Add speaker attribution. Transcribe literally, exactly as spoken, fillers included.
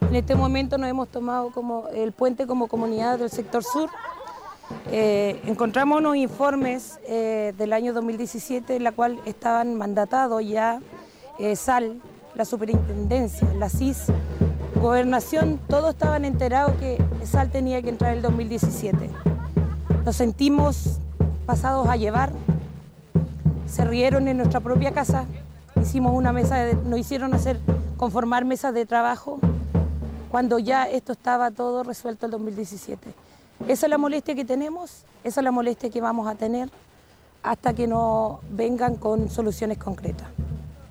Speaker 1: En este momento nos hemos tomado como el puente como comunidad del sector sur. Eh, encontramos unos informes eh, del año dos mil diecisiete en la cual estaban mandatados ya eh, S A L, la superintendencia, la C I S, Gobernación, todos estaban enterados que S A L tenía que entrar el dos mil diecisiete. Nos sentimos pasados a llevar, se rieron en nuestra propia casa, hicimos una mesa, de, nos hicieron hacer conformar mesas de trabajo cuando ya esto estaba todo resuelto el dos mil diecisiete. Esa es la molestia que tenemos, esa es la molestia que vamos a tener hasta que nos vengan con soluciones concretas.